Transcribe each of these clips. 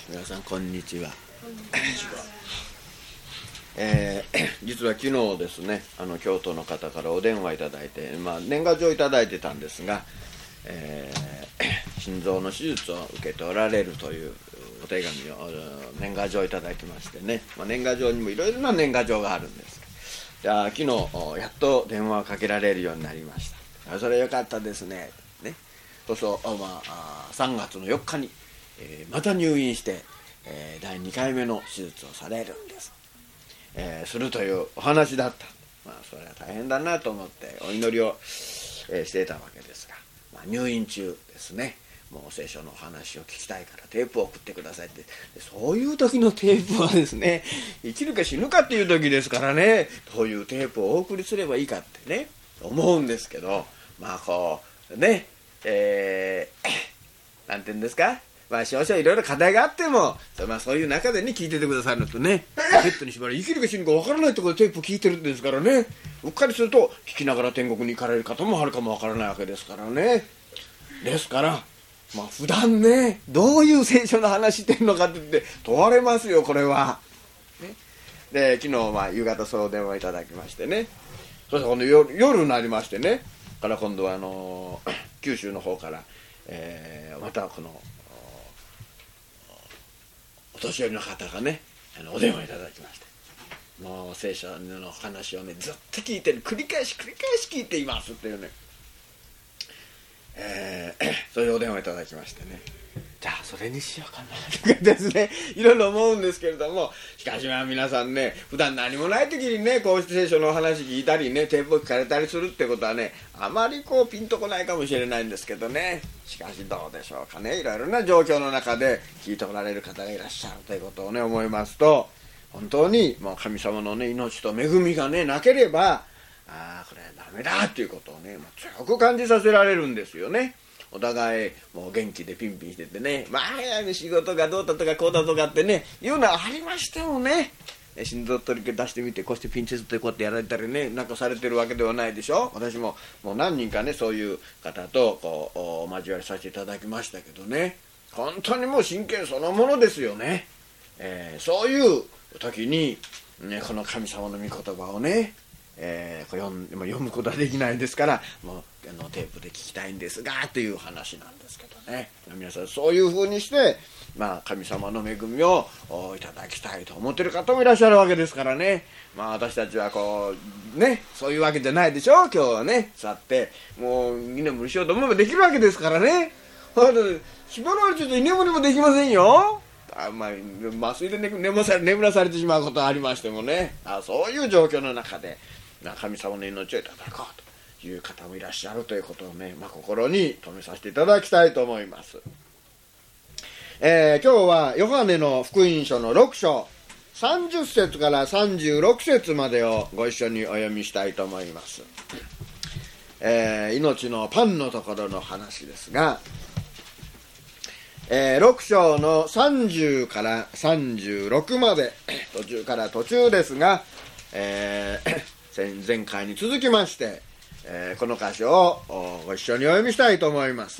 皆さんこんにちは。実は昨日ですね、京都の方からお電話いただいて、年賀状いただいてたんですが、心臓の手術を受けておられるというお手紙を年賀状いただきましてね、年賀状にもいろいろな年賀状があるんですが、昨日やっと電話をかけられるようになりました。それよかったですね。そうそう、3月の4日に、また入院して、第2回目の手術をされるんです。するというお話だった。それは大変だなと思ってお祈りを、していたわけですが、入院中ですね。もう聖書のお話を聞きたいからテープを送ってくださいって。そういう時のテープはですね、生きるか死ぬかっていう時ですからね、どういうテープをお送りすればいいかってね思うんですけど、こうね、なんて言うんですか、少々いろいろ課題があっても、そういう中でね聞いててくださるのとね、ベッドに縛られ生きるか死ぬか分からないところでテープ聞いてるんですからね、うっかりすると聞きながら天国に行かれる方もあるかも分からないわけですからね。ですから普段ねどういう聖書の話してるのかって言って問われますよ、これは。で昨日夕方そう電話いただきましてね、そして今度夜になりましてね、から今度は九州の方から、またこのお年寄りの方がねお電話いただきまして、もう聖書の話をねずっと聞いてる、繰り返し聞いていますっていうね、そういうお電話いただきましてね、じゃあそれにしようかなとかですね、いろいろ思うんですけれども、しかし皆さんね、普段何もない時にねこうして聖書のお話聞いたりねテープを聞かれたりするってことはね、あまりピンとこないかもしれないんですけどね、しかしどうでしょうかね、いろいろな状況の中で聞いておられる方がいらっしゃるということをね思いますと、本当にもう神様のね命と恵みがねなければこれはダメだっていうことをね強く感じさせられるんですよね。お互いもう元気でピンピンしててね、仕事がどうだとかこうだとかってねいうのはありましてもね、心臓取り出してみてこうしてピンチェスってこうやってやられたりねなんかされてるわけではないでしょ。私ももう何人かねそういう方と交わりさせていただきましたけどね、本当にもう真剣そのものですよね。そういう時に、この神様の御言葉をね、読むことはできないですから、もうテープで聞きたいんですがという話なんですけどね、皆さんそういうふうにして、神様の恵みをいただきたいと思っている方もいらっしゃるわけですからね、私たちはそういうわけじゃないでしょ。今日はね座ってもう居眠りしようと思えばできるわけですからね。縛られてて居眠りもできませんよ。麻酔で眠らされてしまうことがありましてもね、そういう状況の中で神様の命をいただこうという方もいらっしゃるということをね、心に留めさせていただきたいと思います。今日はヨハネの福音書の6章30節から36節までをご一緒にお読みしたいと思います。命のパンのところの話ですが、6章の30から36まで途中から途中ですが、前回に続きまして、この箇所をご一緒にお読みしたいと思います。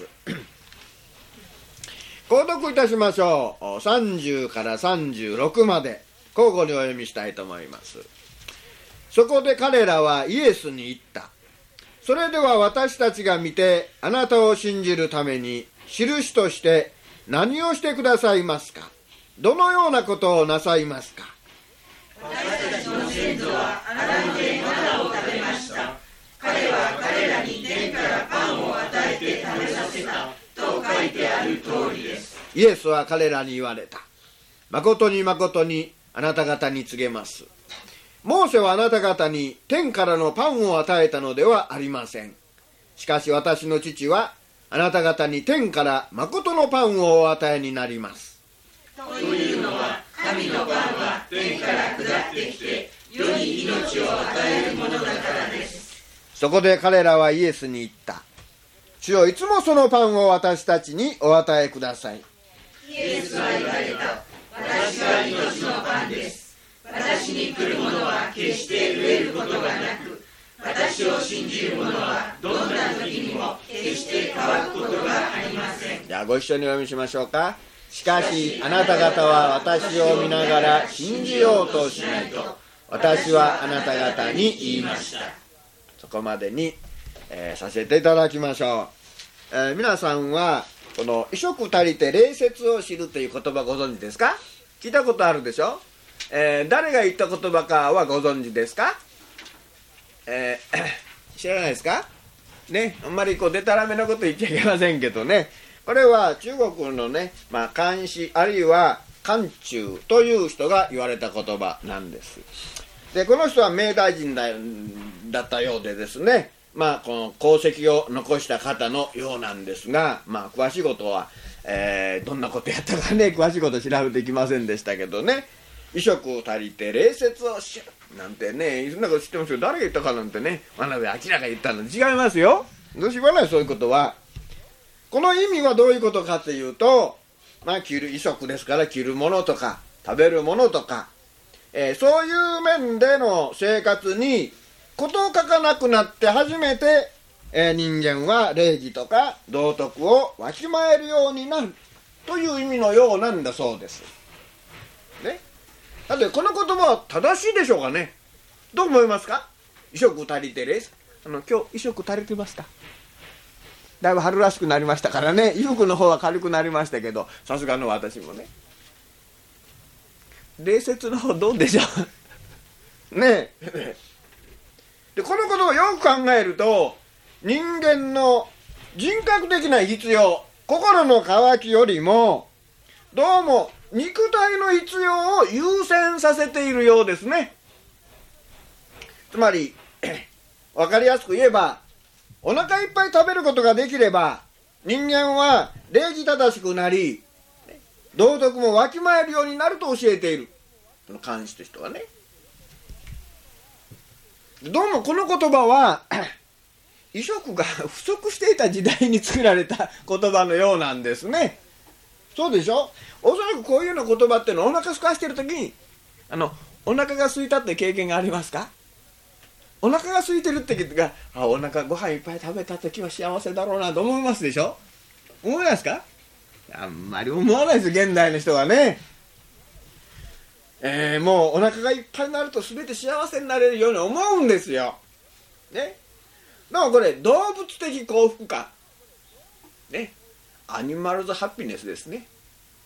購読いたしましょう。30から36まで交互にお読みしたいと思います。そこで彼らはイエスに言った。それでは私たちが見てあなたを信じるために印として何をしてくださいますか。どのようなことをなさいますか。 私たちの先祖はアラノでマナを食べました。彼は彼らに天からパンを与えて食べさせたと書いてある通りです。 イエスは彼らに言われた。誠に誠にあなた方に告げます。モーセはあなた方に天からのパンを与えたのではありません。しかし私の父はあなた方に天から誠のパンをお与えになります。 というのは神のパンは天から下ってきて世に命を与えるものだからです。 そこで彼らはイエスに言った。主よ、いつもそのパンを私たちにお与えください。 イエスは言われた。私は命のパンです。私に来る者は決して飢えることがなく、私を信じる者はどんな時にも決して乾くことがありません。 じゃあご一緒にお読みしましょうか。 しかしあなた方は私を見ながら信じようとしないと私はあなた方に言いました。そこまでに、させていただきましょう。皆さんはこの衣食足りて礼節を知るという言葉ご存知ですか？聞いたことあるでしょ？誰が言った言葉かはご存知ですか？知らないですかね。あんまりこうでたらめなこと言っちゃいけませんけどね、これは中国のね、漢詩あるいは漢中という人が言われた言葉なんです。でこの人は明大臣だったようでですね、この功績を残した方のようなんですが、詳しいことは、どんなことやったかね、詳しいこと調べてきませんでしたけどね、衣食足りて礼節を知るなんてね、そんなこと知ってますけど、誰が言ったかなんてね、真鍋明が言ったの違いますよ。どうしようもない。そういうことは、この意味はどういうことかというと、着る衣食ですから、着るものとか食べるものとか、そういう面での生活に事を書かなくなって初めて、人間は礼儀とか道徳をわきまえるようになるという意味のようなんだそうですね。だってこの言葉は正しいでしょうかね。どう思いますか？衣食足りて礼節。今日衣食足りてますか？だいぶ春らしくなりましたからね、衣服の方は軽くなりましたけど、さすがの私もね。礼節の方どうでしょうねえ。でこのことをよく考えると、人間の人格的な必要、心の渇きよりもどうも肉体の必要を優先させているようですね。つまり分かりやすく言えば、お腹いっぱい食べることができれば人間は礼儀正しくなり、道徳もわきまえるようになると教えている。その漢詩という人はね。どうもこの言葉は衣食が不足していた時代に作られた言葉のようなんですね。そうでしょ。おそらくこういうような言葉っていうのはお腹空かしてる時にお腹が空いたって経験がありますか？お腹が空いてるって時が、お腹ご飯いっぱい食べた時は幸せだろうなと思いますでしょ。思いますか？あんまり思わないです、現代の人はね。もうお腹がいっぱいになると全て幸せになれるように思うんですよね。だからこれ動物的幸福感ね、アニマルズハピネスですね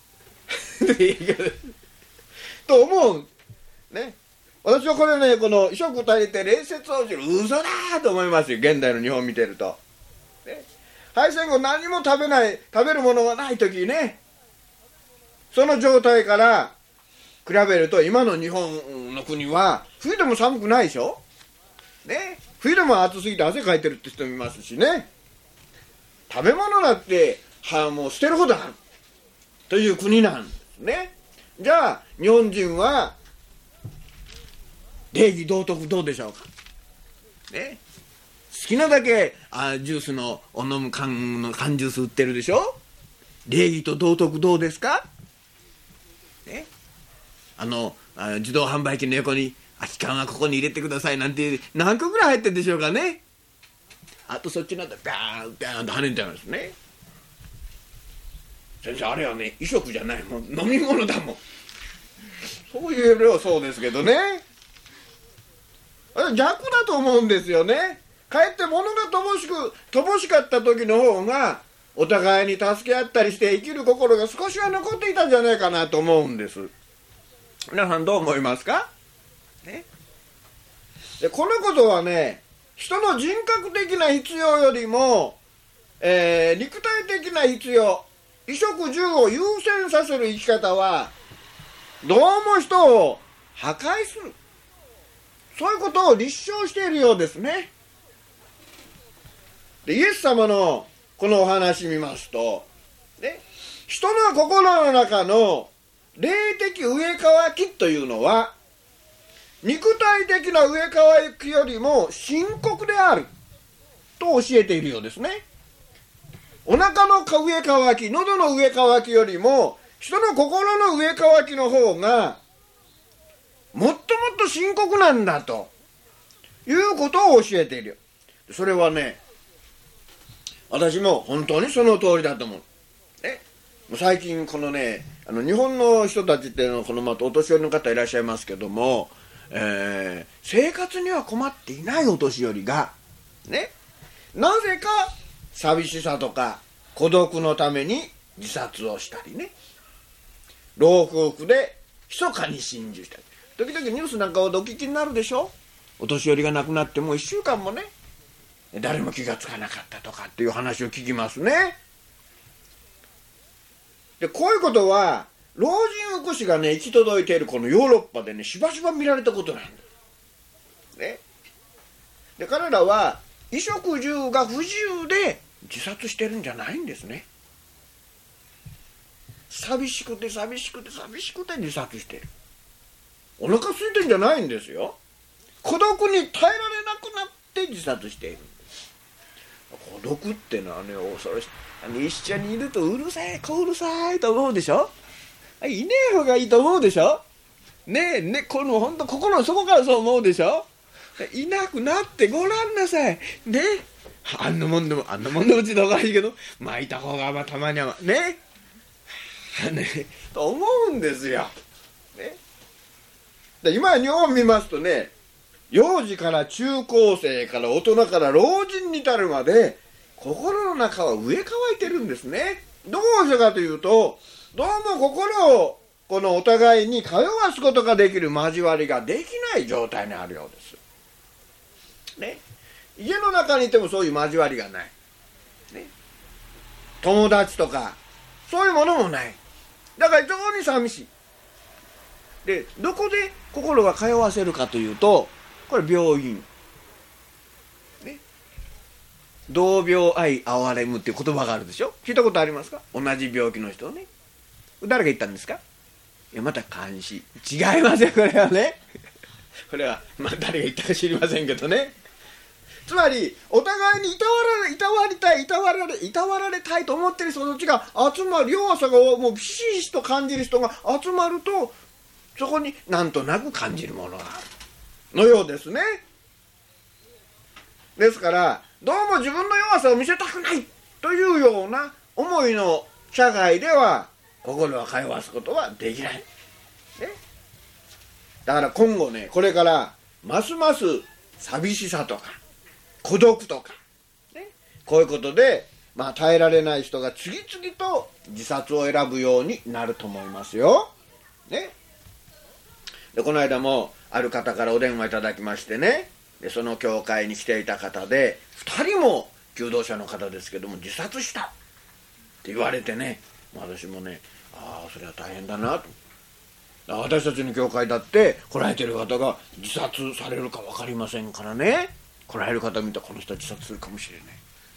と思うね。私はこれね、この衣食足りて礼節を知る、嘘だと思いますよ、現代の日本を見てるとね。敗戦後何も食べるものがない時ね、その状態から比べると今の日本の国は冬でも寒くないでしょね。冬でも暑すぎて汗かいてるって人もいますしね。食べ物だってもう捨てるほどあるという国なんですね。じゃあ日本人は礼儀道徳どうでしょうかね。好きなだけジュースのを飲む缶ジュース売ってるでしょ。礼儀と道徳どうですかね。自動販売機の横に空き缶はここに入れてくださいなんて何個ぐらい入ってるでしょうかね。あとそっちなんだバーンバーンと跳ねちゃうんですね。先生あれはね衣食じゃないもん、飲み物だもん。そういう量そうですけどね、逆だと思うんですよね。かえって物が乏しかった時の方がお互いに助け合ったりして生きる心が少しは残っていたんじゃないかなと思うんです。皆さんどう思いますかね。でこのことはね、人の人格的な必要よりも、肉体的な必要、衣食住を優先させる生き方はどうも人を破壊する、そういうことを立証しているようですね。でイエス様のこのお話見ますと、ね、人の心の中の霊的上渇きというのは肉体的な上渇きよりも深刻であると教えているようですね。お腹の上渇き、喉の上渇きよりも人の心の上渇きの方がもっともっと深刻なんだということを教えているよ。それはね、私も本当にその通りだと思う。 最近このね日本の人たちっていうのはこのお年寄りの方いらっしゃいますけども、生活には困っていないお年寄りがね、なぜか寂しさとか孤独のために自殺をしたりね、老夫婦で密かに心中したり、時々ニュースなんかをお聞きになるでしょ。お年寄りが亡くなってもう1週間もね誰も気がつかなかったとかっていう話を聞きますね。でこういうことは老人福祉がね行き届いているこのヨーロッパでねしばしば見られたことなんです、ね、で彼らは衣食住が不自由で自殺してるんじゃないんですね。寂しくて寂しくて寂しくて自殺してる。お腹空いてるんじゃないんですよ。孤独に耐えられなくなって自殺している。孤独ってのはね恐ろしい。一緒にいるとうるさい小うるさいと思うでしょ。いねえ方がいいと思うでしょ。ねえね、この本当心の底からそう思うでしょ。いなくなってごらんなさいね。あんなもんでもうちでおかしいけどいた方がたまにはねと思うんですよ、ね、で今日本見ますとね、幼児から中高生から大人から老人に至るまで心の中は植え替えてるんですね。どうしてかというと、どうも心をこのお互いに通わすことができる交わりができない状態にあるようですね。家の中にいてもそういう交わりがない、ね、友達とかそういうものもない。だから非常に寂しい。でどこで心が通わせるかというと、これ病院、ね、同病愛憐れむっていう言葉があるでしょ。聞いたことありますか。同じ病気の人をね、誰が言ったんですか。いやまた監視、違いますよこれはねこれは誰が言ったか知りませんけどね。つまりお互いにいたわられたいと思ってる人たちが集まる、弱さがもうひしひしと感じる人が集まると、そこになんとなく感じるものがあるのようですね。ですからどうも自分の弱さを見せたくないというような思いの社会では心は通わすことはできない、ね、だから今後ね、これからますます寂しさとか孤独とか、ね、こういうことで、耐えられない人が次々と自殺を選ぶようになると思いますよ、ね、でこの間もある方からお電話いただきましてね、でその教会に来ていた方で2人も求道者の方ですけども自殺したって言われてね、私もね、それは大変だなと。私たちの教会だって来られてる方が自殺されるか分かりませんからね。来られる方見たらこの人は自殺するかもしれない。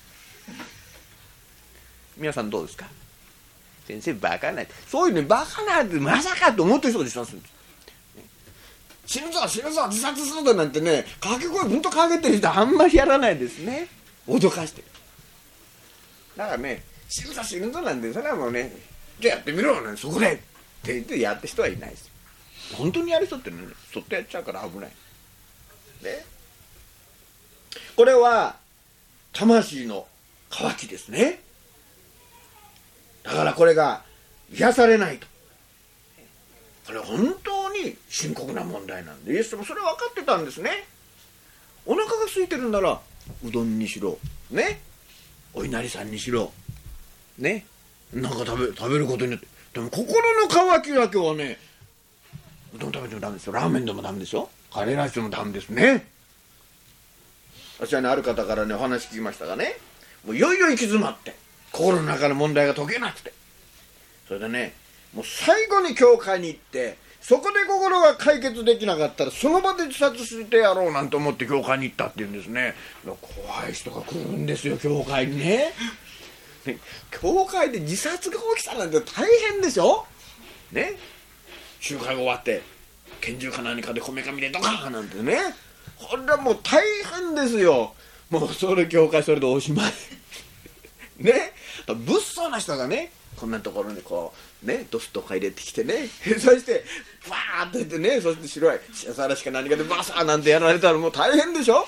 皆さんどうですか。先生バカな、そういうね、バカなってまさかと思ってる人が自殺するんです、ね、死ぬぞ自殺するぞなんてね、掛け声うんとかけてる人はあんまりやらないですね。脅かしてる。だからね、死ぬぞなんてそれはもうね、じゃあやってみろなんてそこでって言ってやって人はいないですよ。本当にやる人ってね、そっとやっちゃうから危ないね。これは魂の渇きですね。だからこれが癒されないと、これは本当に深刻な問題なんで、イエスもそれ分かってたんですね。お腹が空いてるんならうどんにしろね、お稲荷さんにしろね、なんか食べることによって、でも心の渇きだけはね、うどん食べてもダメですよ。ラーメンでもダメですよ。カレーライスでもダメですね。私はね、ある方からねお話聞きましたがね、もういよいよ行き詰まって心の中の問題が解けなくて、それでね、もう最後に教会に行って、そこで心が解決できなかったらその場で自殺してやろうなんて思って教会に行ったっていうんですね。怖い人が来るんですよ、教会にね。教会で自殺が起きたなんて大変でしょね。集会が終わって拳銃か何かでこめかみでドカーンなんてね、これはもう大変ですよ。もうそれ教会それでおしまいね。物騒な人がね、こんなところにこうね、ドスとか入れてきてね、そしてバーッと言ってね、そして白いさらしか何かでバサーなんてやられたらもう大変でしょ。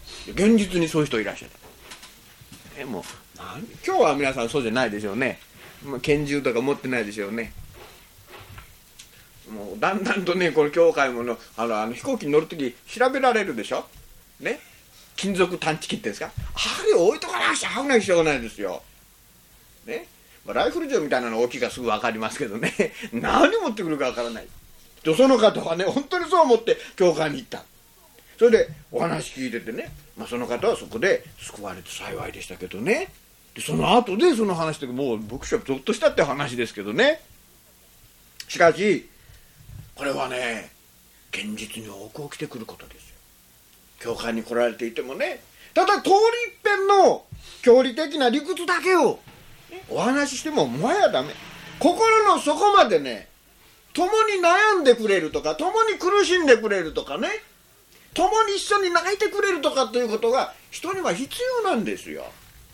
現実にそういう人いらっしゃる。もう今日は皆さんそうじゃないでしょうね。 拳銃とか持ってないでしょうね。もうだんだんとね、この教会も飛行機に乗るとき調べられるでしょね。金属探知機っていうんですか、あれ置いとかなくちゃ危ない必要がないですよね。ライフル銃みたいなの大きいからすぐ分かりますけどね、何持ってくるか分からない。でその方はね、本当にそう思って教会に行った。それでお話聞いててね、その方はそこで救われて幸いでしたけどね。でその後でその話でもう牧師はゾッとしたって話ですけどね。しかしこれはね、現実に多く起きてくることですよ。教会に来られていてもね、ただ通り一遍の教理的な理屈だけをお話ししてももはやダメ。心の底までね、共に悩んでくれるとか、共に苦しんでくれるとかね、共に一緒に泣いてくれるとかということが人には必要なんですよ。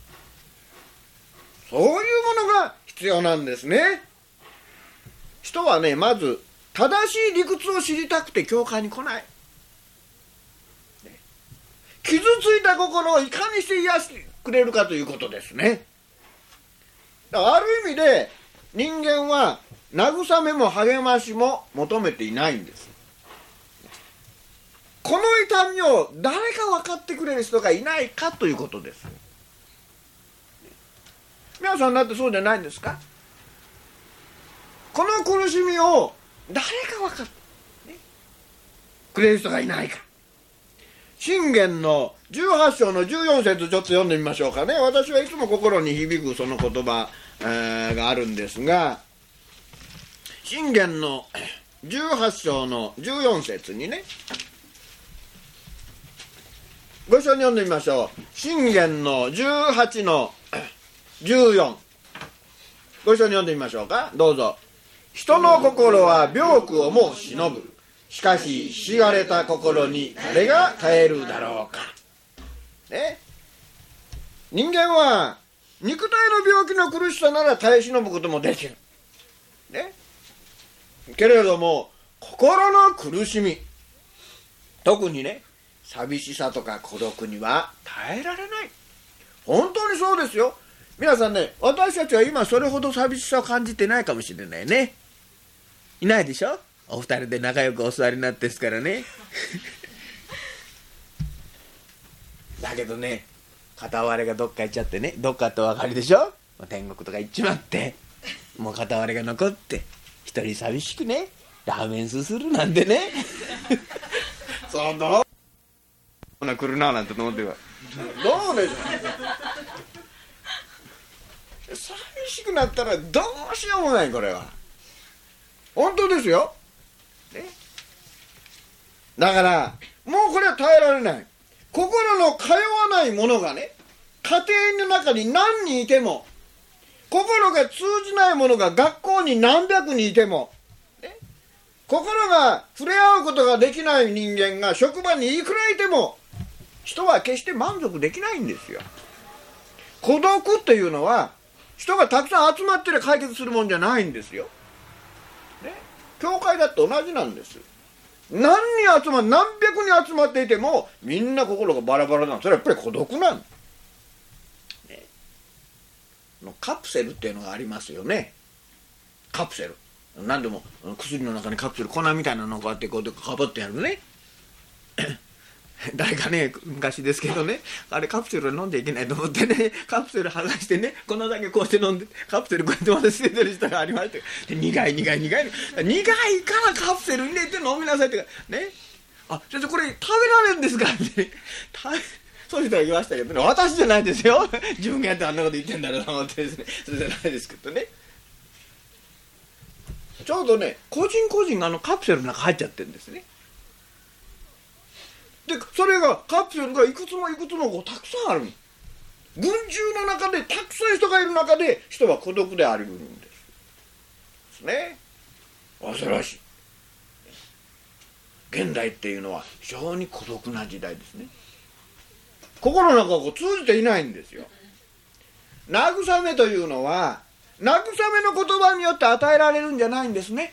そういうものが必要なんですね。人はね、まず正しい理屈を知りたくて教会に来ない。傷ついた心をいかにして癒してくれるかということですね。だからある意味で人間は慰めも励ましも求めていないんです。この痛みを誰か分かってくれる人がいないかということです。皆さんだってそうじゃないんですか。この苦しみを誰か分かってくれる人がいないか。箴言の18章の14節ちょっと読んでみましょうかね。私はいつも心に響くその言葉があるんですが、箴言の18章の14節にね、ご一緒に読んでみましょう。箴言の18の14、ご一緒に読んでみましょうか。どうぞ。人の心は病苦をも忍ぶ。しかししがれた心に誰が耐えるだろうか。ね、人間は肉体の病気の苦しさなら耐え忍ぶこともできる。ね、けれども心の苦しみ、特にね、寂しさとか孤独には耐えられない。本当にそうですよ。皆さんね、私たちは今それほど寂しさを感じてないかもしれないね。いないでしょ。お二人で仲良くお座りになってですからねだけどね、片割れがどっか行っちゃってね、どっかってお分かりでしょ。天国とか行っちまって、もう片割れが残って一人寂しくね、ラーメンすするなんてねそうどうな来るななんて思ってはどうでしょう寂しくなったらどうしようもない。これは本当ですよ、ね、だからもうこれは耐えられない。心の通わないものがね、家庭の中に何人いても、心が通じないものが学校に何百人いても、ね、心が触れ合うことができない人間が職場にいくらいても、人は決して満足できないんですよ。孤独っていうのは人がたくさん集まってりゃ解決するもんじゃないんですよ、ね、教会だって同じなんです。何百人集まっていてもみんな心がバラバラなの。それはやっぱり孤独なの、ね、カプセルっていうのがありますよね。カプセル、何でも薬の中にカプセル粉みたいなのをこうやってこうかぶってやるね誰かね、昔ですけどね、あれカプセル飲んでいけないと思ってね、カプセル剥がしてね、粉だけこうして飲んで、カプセルこうやってまた捨ててる人がありまして、で苦いからカプセル入れて飲みなさいってね。あ、先生これ食べられるんですかってね、そういう人が言いましたけどね、私じゃないですよ自分がやってあんなこと言ってんだろうと思ってですね、それじゃないですけどね。ちょうどね、個人がカプセルの中入っちゃってるんですね。でそれがカプセルがいくつもこうたくさんある。群衆の中でたくさん人がいる中で人は孤独でありうるんですね。恐ろしい。現代っていうのは非常に孤独な時代ですね。心の中を通じていないんですよ。慰めというのは慰めの言葉によって与えられるんじゃないんですね。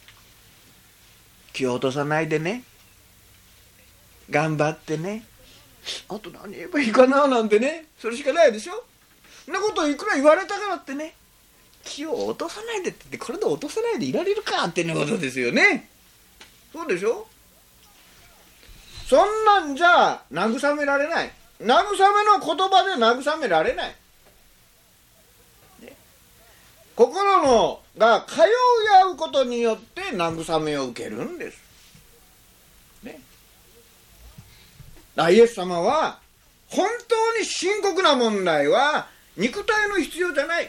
気を落とさないでね、頑張ってね、あと何言えばいいかななんてね、それしかないでしょ。そんなこといくら言われたからってね、 気を落とさないでって、これで落とさないでいられるかっていうことですよね。そうでしょ。そんなんじゃ慰められない。慰めの言葉で慰められない。心のが通い合うことによって慰めを受けるんです。ね。イエス様は本当に深刻な問題は肉体の必要じゃない。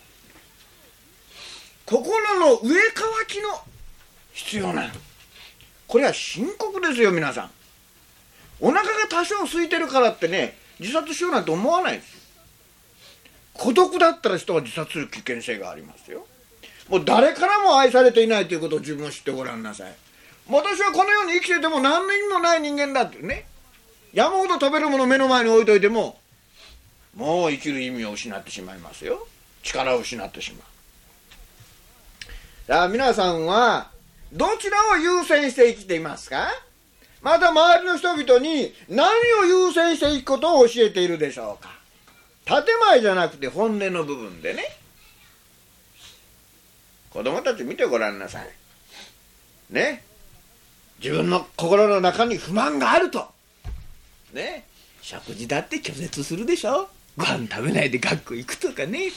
心の上乾きの必要なの。これは深刻ですよ、皆さん。お腹が多少空いてるからってね、自殺しようなんて思わないです。孤独だったら人は自殺する危険性がありますよ。もう誰からも愛されていないということを自分を知ってごらんなさい。私はこの世に生きてても何の意味もない人間だってね、山ほど食べるものを目の前に置いといても、もう生きる意味を失ってしまいますよ。力を失ってしまう。だから皆さんはどちらを優先して生きていますか？また周りの人々に何を優先していくことを教えているでしょうか？建前じゃなくて本音の部分でね。子供たち見てごらんなさい。ね。自分の心の中に不満があると。ね。食事だって拒絶するでしょ。ご飯食べないで学校行くとかね。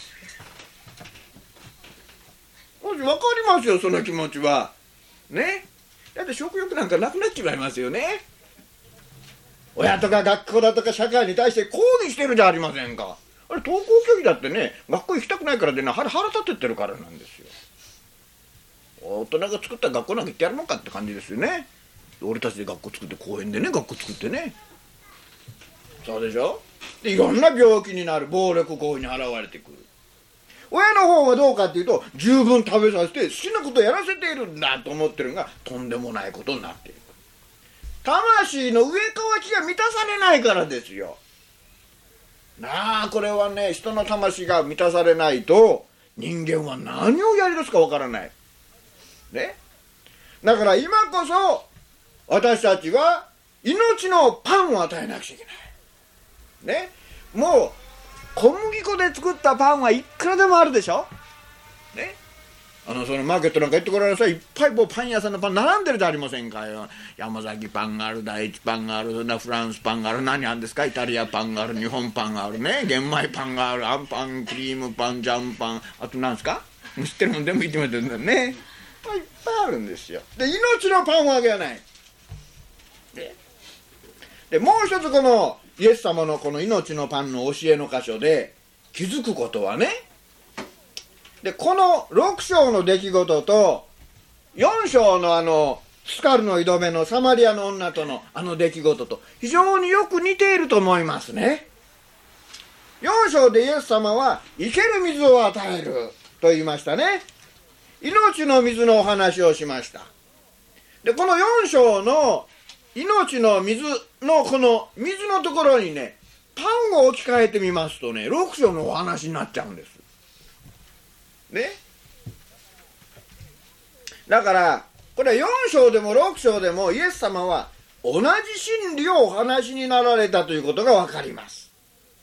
わかりますよ、その気持ちは。ね。だって食欲なんかなくなっちまいますよね。親とか学校だとか社会に対して抗議してるじゃありませんか。あれ登校拒否だってね、学校行きたくないからでね、腹立ててるからなんですよ。大人が作った学校なんか行ってやるのかって感じですよね。俺たちで学校作って公園でね、学校作ってね。そうでしょ。でいろんな病気になる、暴力行為に現れてくる。親の方はどうかっていうと、十分食べさせて好きなことをやらせているんだと思ってるのがとんでもないことになっている。魂の上乾きが満たされないからですよ。なあ、これはね、人の魂が満たされないと人間は何をやり出すかわからないね。だから今こそ私たちは命のパンを与えなくちゃいけないね。もう小麦粉で作ったパンはいくらでもあるでしょね。そのマーケットなんか行ってごらんなさい。いっぱいもうパン屋さんのパン並んでるじゃありませんかよ。山崎パンがある、第一パンがある、フランスパンがある、何あるんですか、イタリアパンがある、日本パンがあるね、玄米パンがある、あんパン、クリームパン、ジャムパン、あと何ですか、知ってるもん全部言ってもらってるんだよね。いっぱいあるんですよ。で、命のパンはあげはない。でもう一つ、このイエス様のこの命のパンの教えの箇所で気づくことはね、でこの6章の出来事と4章のスカルの井戸目のサマリアの女との出来事と非常によく似ていると思いますね。4章でイエス様は生ける水を与えると言いましたね。命の水のお話をしました。でこの4章の命の水のこの水のところにね、パンを置き換えてみますとね、6章のお話になっちゃうんですね。だからこれは4章でも6章でもイエス様は同じ真理をお話になられたということが分かります。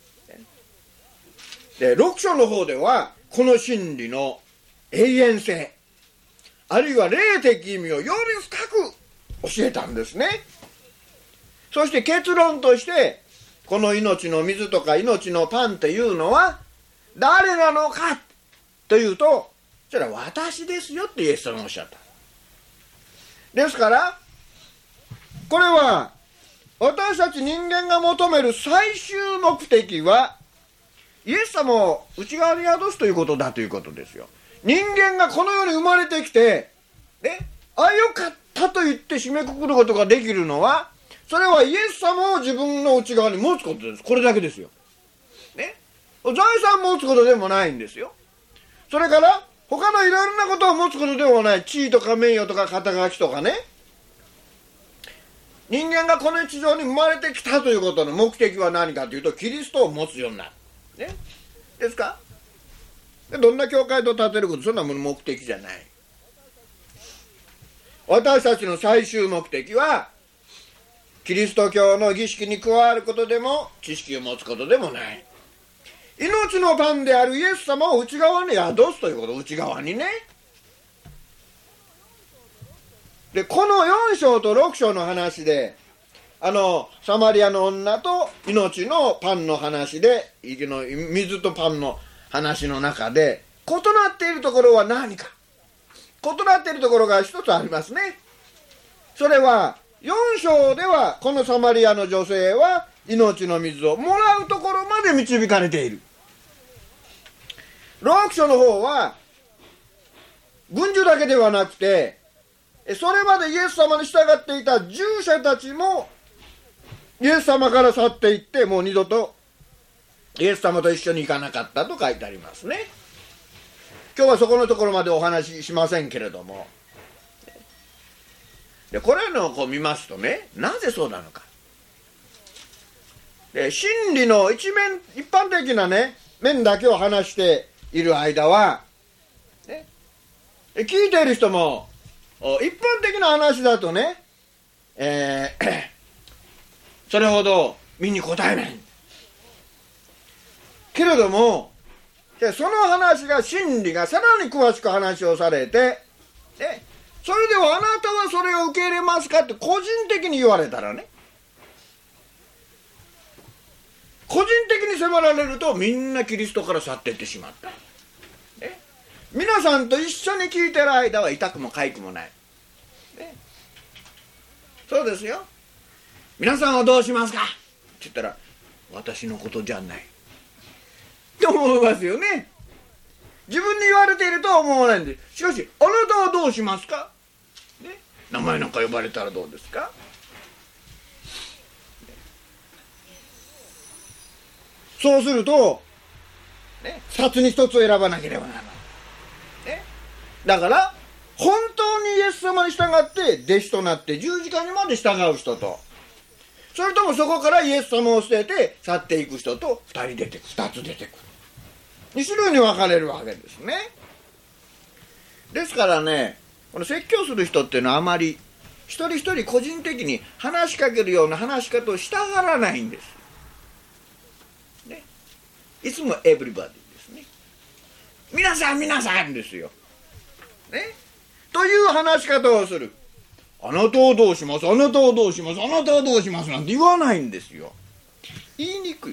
で6章の方ではこの真理の永遠性あるいは霊的意味をより深く教えたんですね。そして結論としてこの命の水とか命のパンっていうのは誰なのかというと、それは私ですよってイエス様がおっしゃった。ですからこれは私たち人間が求める最終目的はイエス様を内側に宿すということだということですよ。人間がこの世に生まれてきてね、あ、よかったと言って締めくくることができるのは、それはイエス様を自分の内側に持つことです。これだけですよ。ね、財産持つことでもないんですよ。それから他のいろいろなことを持つことでもない。地位とか名誉とか肩書きとかね。人間がこの地上に生まれてきたということの目的は何かというと、キリストを持つようになる。ね、ですか。でどんな教会と建てること、そんなもの目的じゃない。私たちの最終目的はキリスト教の儀式に加わることでも知識を持つことでもない。 命のパンであるイエス様を内側に宿すということ、内側にね。でこの4章と6章の話で、サマリアの女と命のパンの話で、水とパンの話の中で異なっているところは何か。異なっているところが一つありますね。それは4章ではこのサマリアの女性は命の水をもらうところまで導かれている。6章の方は群衆だけではなくて、それまでイエス様に従っていた従者たちもイエス様から去っていって、もう二度とイエス様と一緒に行かなかったと書いてありますね。今日はそこのところまでお話ししませんけれども、でこれのを見ますとね、なぜそうなのか。で真理の一般的なね面だけを話している間は、ね、聞いている人も一般的な話だとね、それほど身に応えないけれども、その話が真理がさらに詳しく話をされて、ね、それではあなたはそれを受け入れますかって個人的に言われたらね、個人的に迫られるとみんなキリストから去っていってしまった、ね、皆さんと一緒に聞いてる間は痛くも痒くもない、ね、そうですよ。皆さんはどうしますかって言ったら、私のことじゃないって思いますよね。自分に言われているとは思わないんです。しかしあなたはどうしますか、ね、名前なんか呼ばれたらどうですか。そうすると、ね、2つに1つを選ばなければならない、ね、だから本当にイエス様に従って弟子となって十字架にまで従う人と、それともそこからイエス様を捨てて去っていく人と2つ出てくる、2種類に分かれるわけですね。ですからね、この説教する人っていうのはあまり一人一人個人的に話しかけるような話し方をしたがらないんです、ね、いつもエブリバディですね。皆さんですよ、ね、という話し方をする。あなたはどうします、あなたはどうします、あなたはどうしますなんて言わないんですよ。言いにくい。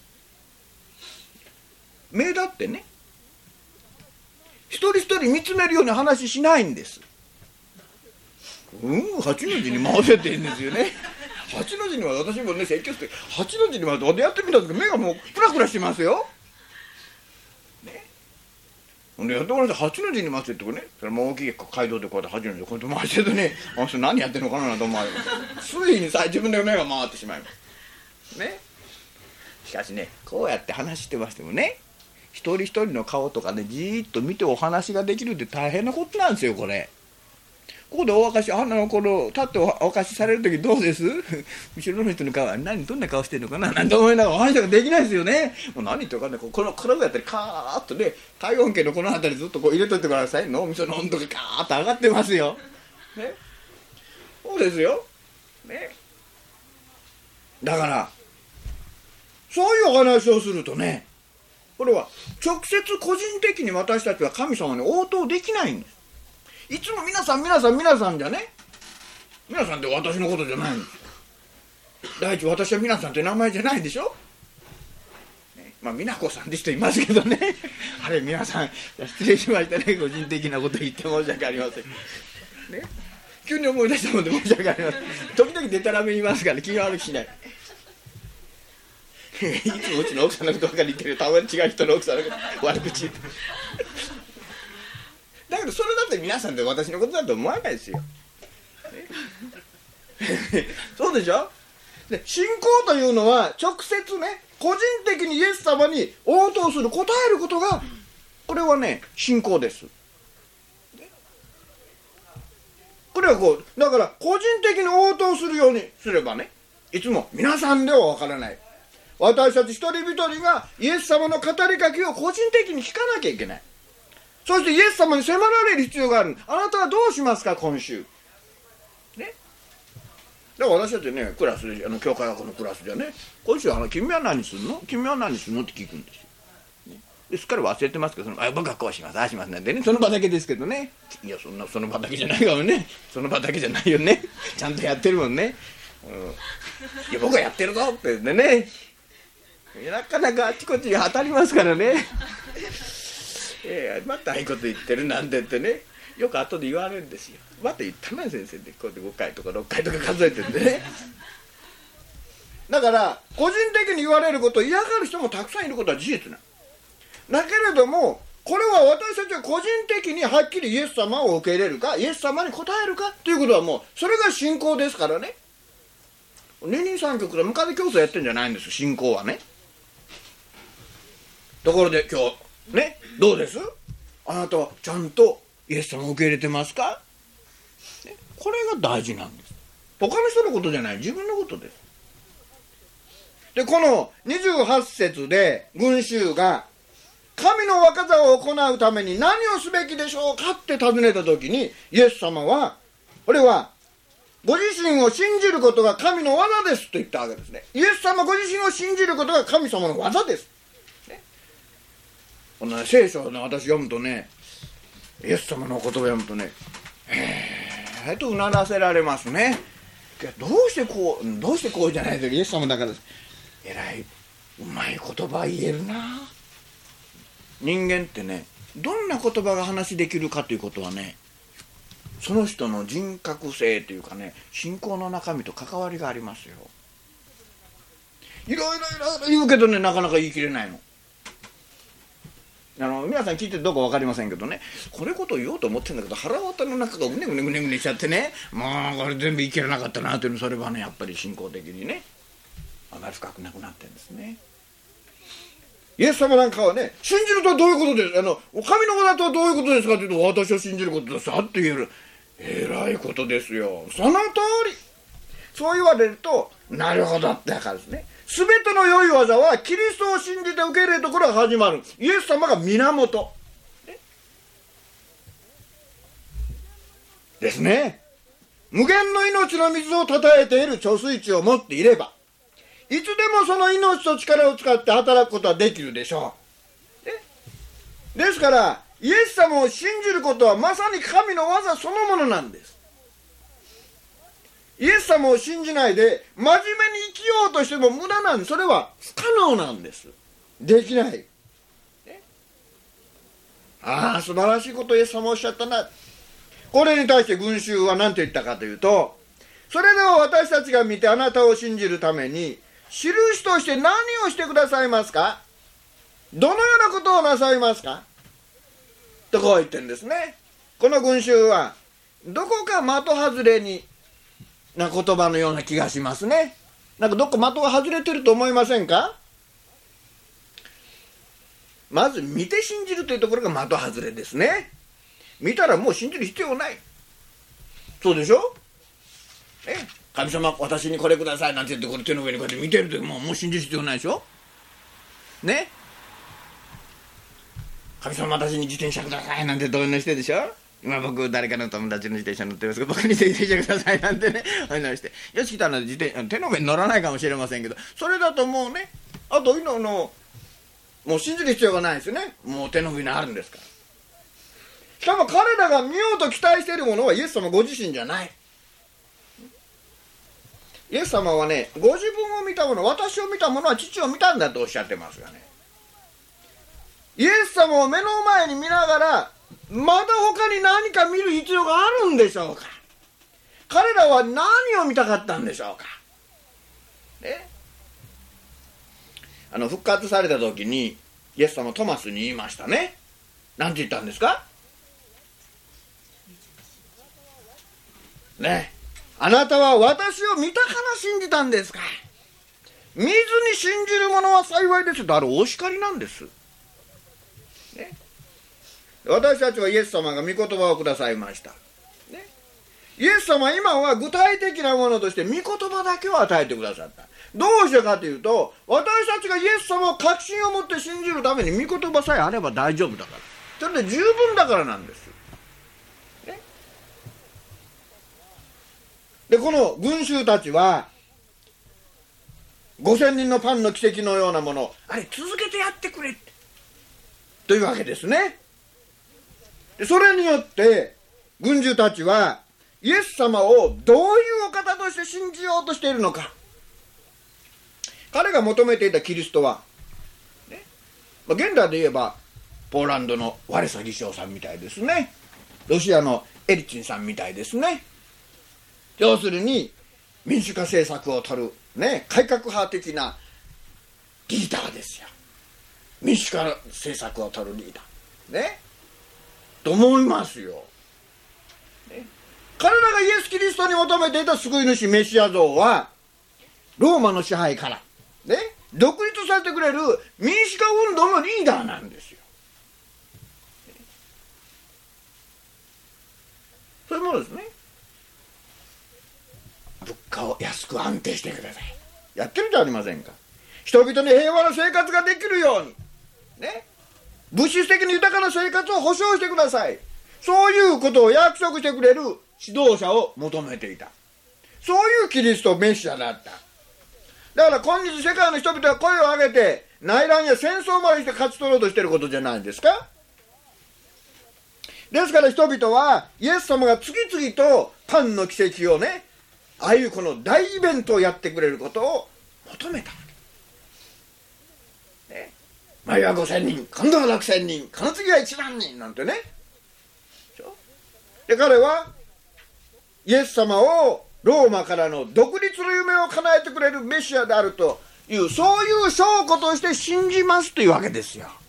目立ってね、一人一人見つめるように話しないんです。8の字に回せてるんですよね。8の字には私もね説教して8の字に回ってやってみたんですけど、目がもうクラクラしてますよ。ね。ほんでやってもらって8の字に回せってこれね、それもう大きい街道でこうやって8の字でこうやって回してるとね、あの人何やってるのかなと思われる。ついに自分で目が回ってしまいますね。しかしね、こうやって話してましてもね、一人一人の顔とかねじーっと見てお話ができるって大変なことなんですよ。これここでお沸かし、この立ってお沸かしされる時どうです後ろの人の顔はどんな顔してるのかななんて思いながらお話ができないですよね。もう何言ってるかね、この体やったりカーッとね、体温計のこの辺りずっとこう入れといてください。脳みその温度がカーッと上がってますよ、ね、そうですよ、ね、だからそういうお話をするとね、これは直接個人的に私たちは神様に応答できないんです。いつも皆さんじゃね、皆さんって私のことじゃないんです。第一私は皆さんって名前じゃないでしょ、ね、まあ美奈子さんって人いますけどねあれ皆さん失礼しましたね、個人的なこと言って申し訳ありません、ね、急に思い出したもんで申し訳ありません。時々デタラメ言いますから気が悪くしないいつもうちの奥さんのことばかり言ってる、たまに違う人の奥さんのこと悪口言ってだけどそれだって皆さんで私のことだと思わないですよそうでしょ。で信仰というのは直接ね、個人的にイエス様に応答する、答えることが、これはね信仰です。これはこうだから、個人的に応答するようにすればね、いつも皆さんではわからない、私たち一人一人がイエス様の語りかけを個人的に聞かなきゃいけない。そしてイエス様に迫られる必要がある。あなたはどうしますか今週、ね、だから私だってね、クラスで教会学のクラスでね、今週君は何するの、君は何するのって聞くんですよ。 ですっかり忘れてますけど、僕はこうします、ああしますなんてね、その場だけですけどね。いや、その場だけじゃないよね。その場だけじゃないよね。ちゃんとやってるもんね。いや、僕はやってるぞって言ってね。なかなかあちこち当たりますからね。またいいこと言ってるなんて言ってね、よく後で言われるんですよ。また言ったな先生で、こうやって5回とか6回とか数えてるんでね。だから個人的に言われることを嫌がる人もたくさんいることは事実な。だけれども、これは私たちは個人的にはっきりイエス様を受け入れるか、イエス様に応えるかということはもうそれが信仰ですからね。二人三脚でムカデ競争やってんじゃないんですよ、信仰はね。ところで今日ね、どうです？あなたはちゃんとイエス様を受け入れてますか？ね、これが大事なんです。他の人のことじゃない、自分のことです。で、この28節で群衆が神の若座を行うために何をすべきでしょうかって尋ねたときに、イエス様は、これはご自身を信じることが神の技ですと言ったわけですね。イエス様ご自身を信じることが神様の技です。ね、この、ね、聖書を、ね、私読むとね、イエス様の言葉を読むとね、とうならせられますね。どうしてこうじゃないですか、イエス様だからです。えらい、うまい言葉言えるな。人間ってね、どんな言葉が話できるかということはね、その人の人格性というかね、信仰の中身と関わりがありますよ。いろいろ言うけどね、なかなか言い切れないの。皆さん聞いてどうか分かりませんけどね、これことを言おうと思ってるんだけど、腹渡の中がぐねぐねしちゃってね、もうこれ全部言い切れなかったなというの、それはね、やっぱり信仰的にね、あまり深くなくなってるんですね。イエス様なんかはね、信じるとはどういうことです、神の技とはどういうことですかというと、私を信じることですさって言える。えらいことですよ。その通り。そう言われると、なるほどってわかるんですね。すべての良い技はキリストを信じて受け入れるところが始まる。イエス様が源、ね、ですね。無限の命の水をたたえている貯水池を持っていれば、いつでもその命と力を使って働くことはできるでしょう。ね、ですからイエス様を信じることはまさに神の技そのものなんです。イエス様を信じないで真面目に生きようとしても無駄なんです。それは不可能なんです。できない、ね、素晴らしいことをイエス様おっしゃったな。これに対して群衆は何て言ったかというと、それでは私たちが見てあなたを信じるために印として何をしてくださいますか？どのようなことをなさいますか？とこう言ってるんですね。この群衆はどこか的外れにな言葉のような気がしますね。なんかどっか的が外れてると思いませんか？まず見て信じるというところが的外れですね。見たらもう信じる必要ない。そうでしょ？神様私にこれくださいなんて言ってこれ手の上にこうやって見てるともう信じる必要ないでしょ。ね。神様私に自転車くださいなんてどういうのしてでしょ。今僕誰かの友達の自転車乗ってますけど、僕に自転車くださいなんてね、そういうのして、よし来たら手の上に乗らないかもしれませんけど、それだともうね、あともう信じる必要がないですよね。もう手の上にあるんですから。しかも彼らが見ようと期待しているものはイエス様ご自身じゃない。イエス様はね、ご自分を見たもの、私を見たものは父を見たんだとおっしゃってますがね。イエス様を目の前に見ながら、まだ他に何か見る必要があるんでしょうか。彼らは何を見たかったんでしょうか。ね、復活された時にイエス様トマスに言いましたね。なんて言ったんですかね。あなたは私を見たから信じたんですか。見ずに信じる者は幸いですと、あれお叱りなんです、ね、私たちはイエス様が御言葉をくださいました、ね、イエス様は今は具体的なものとして御言葉だけを与えてくださった。どうしてかというと、私たちがイエス様を確信を持って信じるために御言葉さえあれば大丈夫だから、それで十分だからなんです、ね、でこの群衆たちは5000人のパンの奇跡のようなもの、あれ続けてやってくれって、 というわけですね。でそれによって群衆たちはイエス様をどういうお方として信じようとしているのか。彼が求めていたキリストは、ね、現代で言えばポーランドのワレサ議長さんみたいですね。ロシアのエリツィンさんみたいですね。要するに民主化政策を取る、ね、改革派的なリーダーですよ。民主化政策を取るリーダーねと思いますよ、ね、彼らがイエス・キリストに求めていた救い主メシア像はローマの支配から、ね、独立させてくれる民主化運動のリーダーなんですよ。そういうものですね。物価を安く安定してください。やってるじゃありませんか。人々に平和な生活ができるように、ね、物質的に豊かな生活を保障してください。そういうことを約束してくれる指導者を求めていた。そういうキリストメシアだった。だから今日世界の人々は声を上げて内乱や戦争までして勝ち取ろうとしていることじゃないですか。ですから人々はイエス様が次々とパンの奇跡をね、ああいうこの大イベントをやってくれることを求めたわけ、ね、前は5000人、今度は6000人、この次は1万人なんてね。で彼はイエス様をローマからの独立の夢を叶えてくれるメシアであるという、そういう証拠として信じますというわけですよ。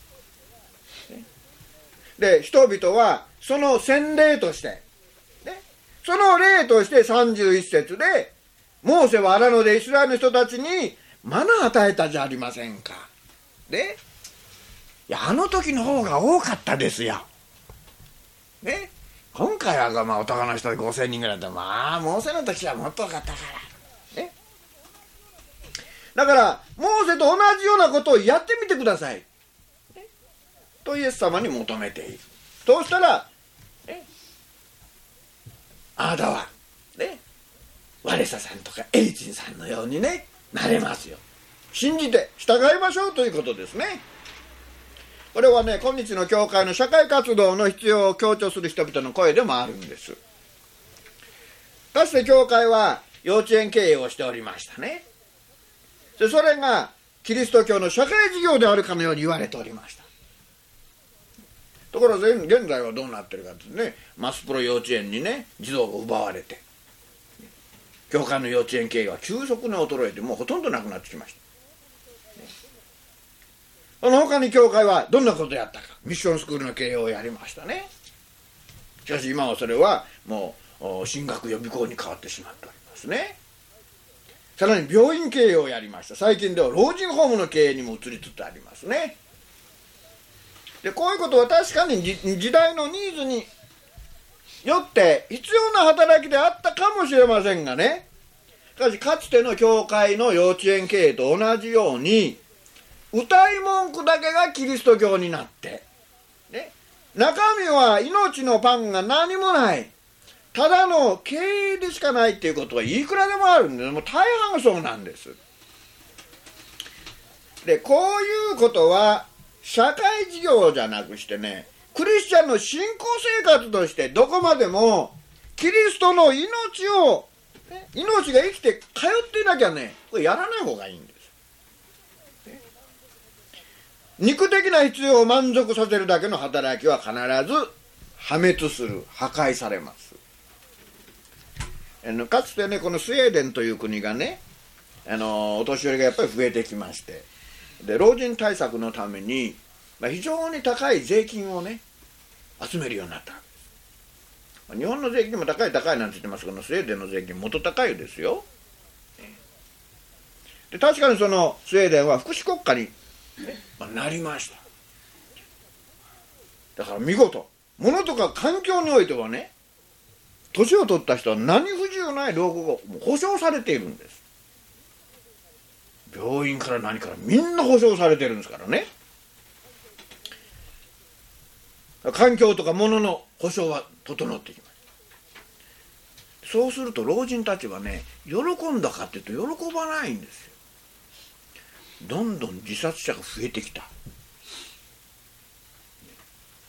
で人々はその洗礼として、ね、その例として31節でモーセは荒野でイスラエルの人たちにマナー与えたじゃありませんか。でいやあの時の方が多かったですよ、ね、今回はまあ男の人で5000人ぐらいだった。まあモーセの時はもっと多かったから、ね、だからモーセと同じようなことをやってみてください、ね、とイエス様に求めている。そうしたら、ね、あなたは、ね、ワレサさんとかエリチンさんのようにねなれますよ。信じて従いましょうということですね。これはね、今日の教会の社会活動の必要を強調する人々の声でもあるんです。かつて教会は幼稚園経営をしておりましたね。でそれがキリスト教の社会事業であるかのように言われておりました。ところが現在はどうなってるかというとね、マスプロ幼稚園にね児童が奪われて、教会の幼稚園経営は急速に衰えてもうほとんどなくなってきました。その他に教会はどんなことをやったか、ミッションスクールの経営をやりましたね。しかし今はそれはもう進学予備校に変わってしまっておりますね。さらに病院経営をやりました。最近では老人ホームの経営にも移りつつありますね。でこういうことは確かに時代のニーズによって必要な働きであったかもしれませんがね、しかしかつての教会の幼稚園経営と同じように歌い文句だけがキリスト教になって、ね、中身は命のパンが何もない、ただの経営でしかないっていうことはいくらでもあるんです。もう大半がそうなんです。でこういうことは社会事業じゃなくしてね、クリスチャンの信仰生活としてどこまでもキリストの命が生きて通っていなきゃね、これやらない方がいいんです。肉的な必要を満足させるだけの働きは必ず破滅する、破壊されます。かつてね、このスウェーデンという国がね、お年寄りがやっぱり増えてきまして、で老人対策のために、非常に高い税金をね集めるようになったんです。日本の税金も高いなんて言ってますけど、スウェーデンの税金もっと高いですよ。で確かにそのスウェーデンは福祉国家になりました。だから見事、物とか環境においてはね、年を取った人は何不自由ない老後が保障されているんです。病院から何からみんな保障されてるんですからね。環境とか物の保障は整っていきます。そうすると老人たちはね、喜んだかっていうと喜ばないんですよ。どんどん自殺者が増えてきた。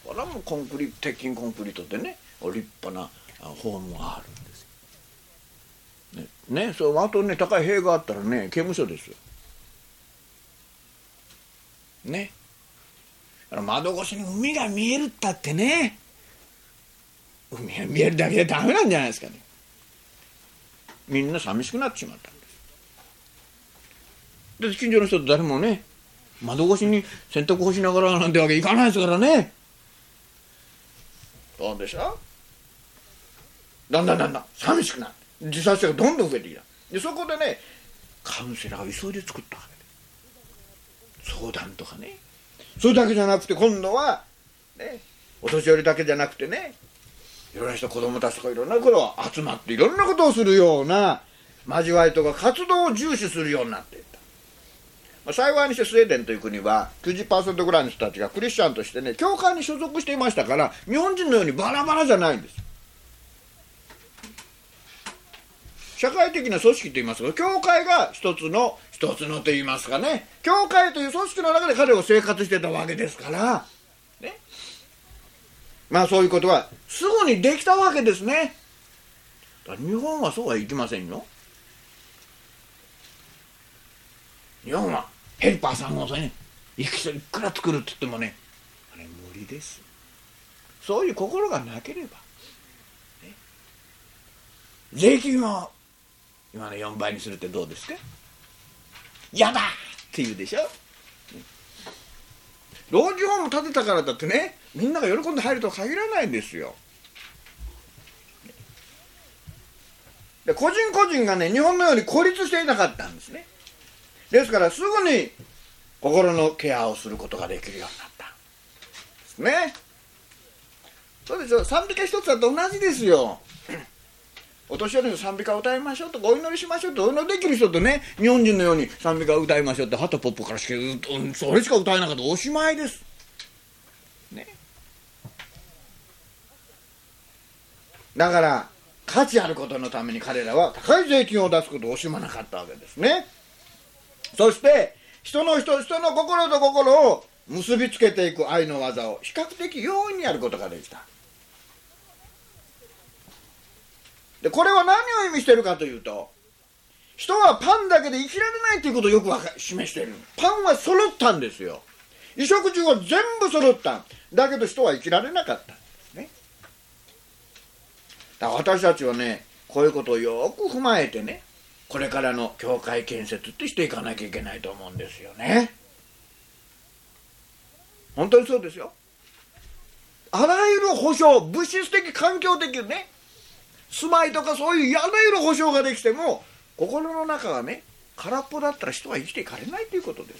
これはもう鉄筋コンクリートでね立派なホームがあるんですよ。ね、そうあとね高い塀があったらね刑務所ですよ。ね。窓越しに海が見えるったってね海が見えるだけでダメなんじゃないですかね。みんな寂しくなってしまったんです。で近所の人と誰もね窓越しに洗濯干しながらなんてわけいかないですからね。そうでしょ。だんだん寂しくなって自殺者がどんどん増えてきた。でそこでねカウンセラーを急いで作ったわけで相談とかね。それだけじゃなくて今度はねお年寄りだけじゃなくてねいろんな人子供たちとかいろんなことが集まっていろんなことをするような交わりとか活動を重視するようになっていった。幸いにしてスウェーデンという国は 90% ぐらいの人たちがクリスチャンとしてね教会に所属していましたから日本人のようにバラバラじゃないんです。社会的な組織といいますか教会が一つのといいますかね教会という組織の中で彼は生活してたわけですからね。そういうことはすぐにできたわけですね。だから日本はそうはいきませんよ。日本はヘルパーさんをねいくら作るって言ってもねあれ無理です。そういう心がなければ、ね、税金を今の4倍にするってどうですか。やだって言うでしょ。老人ホーム建てたからだってねみんなが喜んで入るとは限らないんですよ。で個人個人がね日本のように孤立していなかったんですね。ですからすぐに心のケアをすることができるようになったんですね。そうですよ。賛美歌一つだと同じですよ。お年寄りの賛美歌を歌いましょうとかお祈りしましょうとお祈りできる人とね日本人のように賛美歌を歌いましょうってハトポップからしてそれしか歌えなかったらおしまいです、ね、だから価値あることのために彼らは高い税金を出すことを惜しまなかったわけですね。そして人の心と心を結びつけていく愛の技を比較的容易にやることができた。でこれは何を意味しているかというと人はパンだけで生きられないということをよく示している。パンは揃ったんですよ。衣食住は全部揃った。だけど人は生きられなかったんですね。だから私たちはねこういうことをよく踏まえてねこれからの教会建設ってしていかなきゃいけないと思うんですよね。本当にそうですよ。あらゆる保障物質的環境的ね住まいとかそういうあらゆる保障ができても心の中がね空っぽだったら人は生きていかれないということです、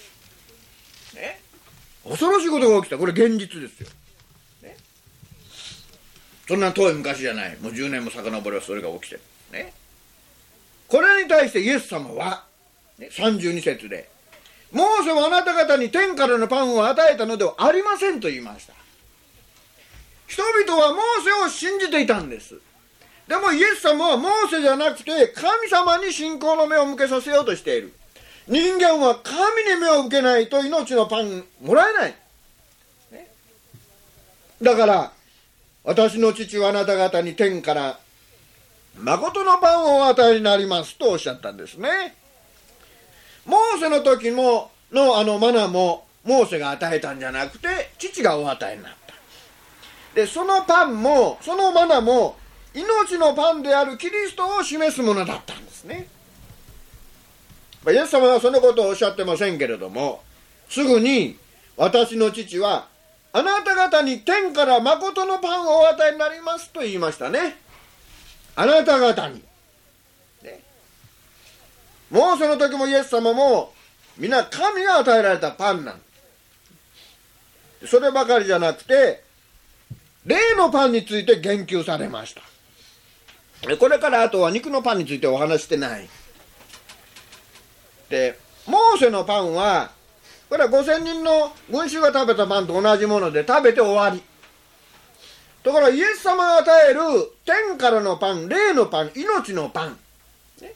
ね、恐ろしいことが起きた。これ現実ですよ、ね、そんな遠い昔じゃない。もう10年も遡ればそれが起きてる、ね、これに対してイエス様は、ね、32節でモーセはあなた方に天からのパンを与えたのではありませんと言いました。人々はモーセを信じていたんです。でもイエス様はモーセじゃなくて神様に信仰の目を向けさせようとしている。人間は神に目を向けないと命のパンもらえない、ね、だから私の父はあなた方に天から誠のパンをお与えになりますとおっしゃったんですね。モーセの時のマナもモーセが与えたんじゃなくて父がお与えになった。でそのパンもそのマナも命のパンであるキリストを示すものだったんですね。イエス様はそのことをおっしゃってませんけれどもすぐに私の父はあなた方に天から誠のパンをお与えになりますと言いましたね。あなた方に、ね、モーセの時もイエス様も皆神が与えられたパンなんです。そればかりじゃなくて霊のパンについて言及されました。これからあとは肉のパンについてお話してない。でモーセのパンはこれは5000人の群衆が食べたパンと同じもので食べて終わり。ところがイエス様が与える天からのパン、霊のパン、命のパン、ね、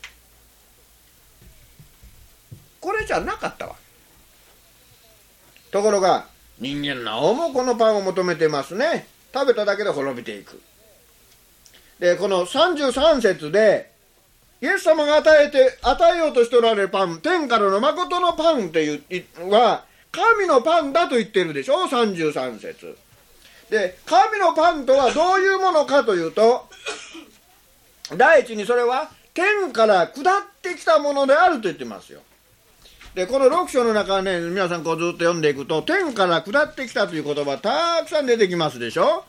これじゃなかったわけ。ところが人間なおもこのパンを求めてますね。食べただけで滅びていく。でこの33節でイエス様が与えようとしておられるパン、天からの誠のパンっていうは神のパンだと言ってるでしょ、33節で。神のパンとはどういうものかというと、第一にそれは天から下ってきたものであると言ってますよ。でこの6章の中ね、皆さんこうずっと読んでいくと、天から下ってきたという言葉たくさん出てきますでしょ。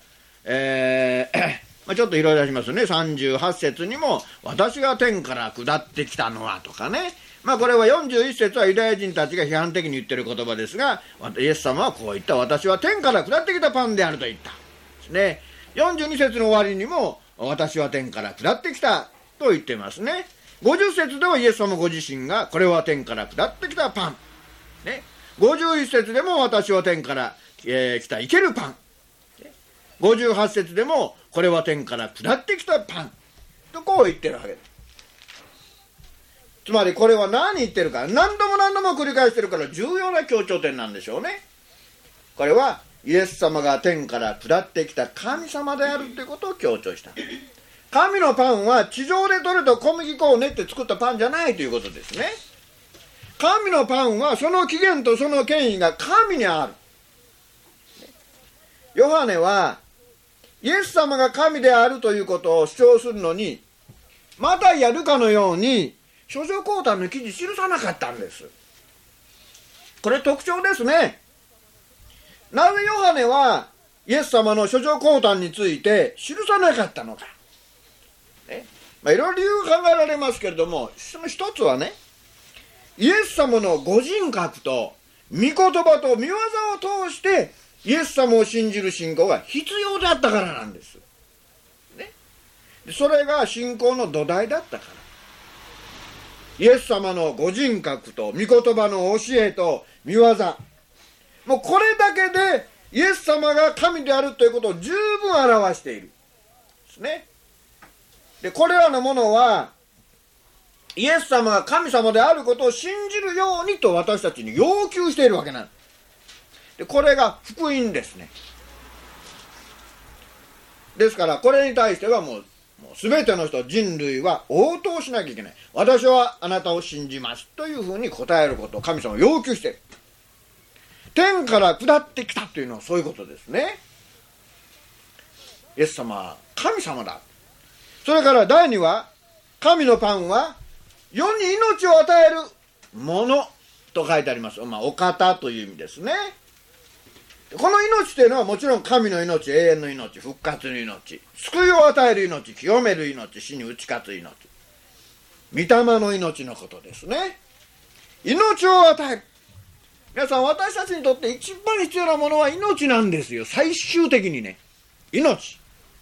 ちょっといろいろしますね。38節にも私が天から下ってきたのはとかね、これは41節はユダヤ人たちが批判的に言ってる言葉ですが、イエス様はこう言った。私は天から下ってきたパンであると言ったですね。42節の終わりにも私は天から下ってきたと言ってますね。50節ではイエス様ご自身がこれは天から下ってきたパン、ね、51節でも私は天から、来た生けるパン、58節でもこれは天から下ってきたパンとこう言ってるわけです。つまりこれは何言ってるか、何度も何度も繰り返してるから重要な強調点なんでしょうね。これはイエス様が天から下ってきた神様であるということを強調した。神のパンは地上で採れた小麦粉を練って作ったパンじゃないということですね。神のパンはその起源とその権威が神にある。ヨハネはイエス様が神であるということを主張するのに、またやるかのように書状交換の記事記さなかったんです。これ特徴ですね。なぜヨハネはイエス様の書状交換について記さなかったのか、いろいろ理由が考えられますけれども、その一つはね、イエス様のご人格と御言葉と御業を通してイエス様を信じる信仰が必要だったからなんです、ね、それが信仰の土台だったから。イエス様のご人格と御言葉の教えと御業、もうこれだけでイエス様が神であるということを十分表しているですね。でこれらのものはイエス様が神様であることを信じるようにと私たちに要求しているわけなんです。でこれが福音ですね。ですからこれに対してはもう全ての人、人類は応答しなきゃいけない。私はあなたを信じますというふうに答えることを神様は要求している。天から下ってきたというのはそういうことですね。イエス様は神様だ。それから第2は、神のパンは世に命を与えるものと書いてあります。お方という意味ですね。この命というのはもちろん神の命、永遠の命、復活の命、救いを与える命、清める命、死に打ち勝つ命、御霊の命のことですね。命を与える。皆さん、私たちにとって一番必要なものは命なんですよ。最終的にね、命